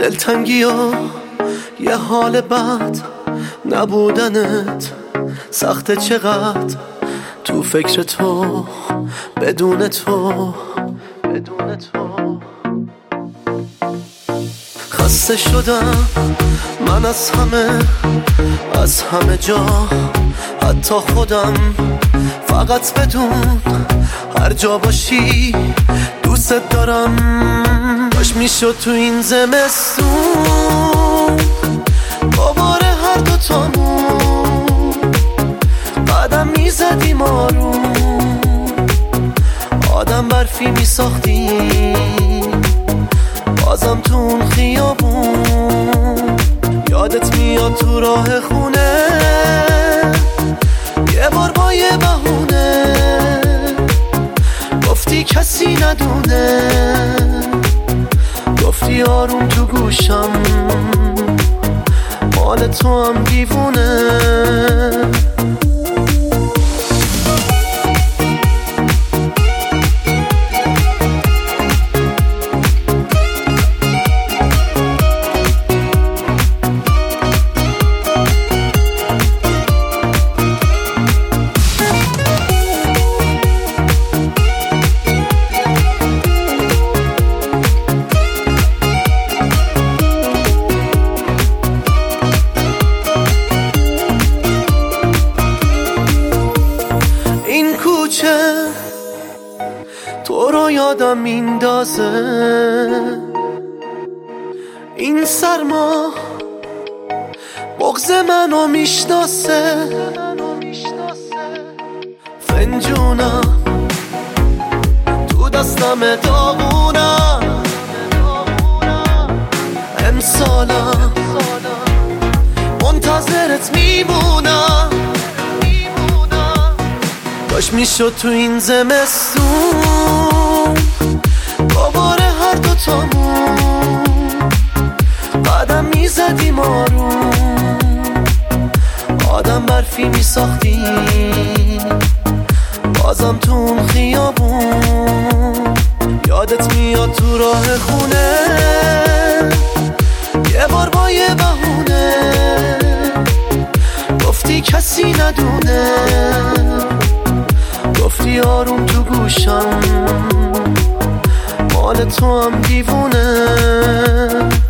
دلتنگی و یه حال بد نبودنت سخته چقدر تو فکر تو بدون تو خسته شدم من از همه جا حتی خودم فقط بدون هر جا باشی دوست دارم باش میشد تو این زمستون دوباره هر دوتامون قدم میزدیم آروم آدم برفی میساختیم بازم تو اون خیابون یادت میاد تو راه خونه یه بار با یه بهونه گفتی کسی ندونه گفتی آروم تو گوشم مال تو هم دیوونه تو رو یادم میندازه این سرما بغض منو میشناسه فنجونم تو دستم داغونم امسالم منتظرت میمونم باش میشد تو این زمستون دوباره هر دوتامون قدم میزدیم آروم آدم برفی میساختیم بازم تو اون خیابون یادت میاد تو راه خونه یه بار با یه بهونه گفتی کسی ندونه گفتی آروم تو گوشم مال تو هم دیوونه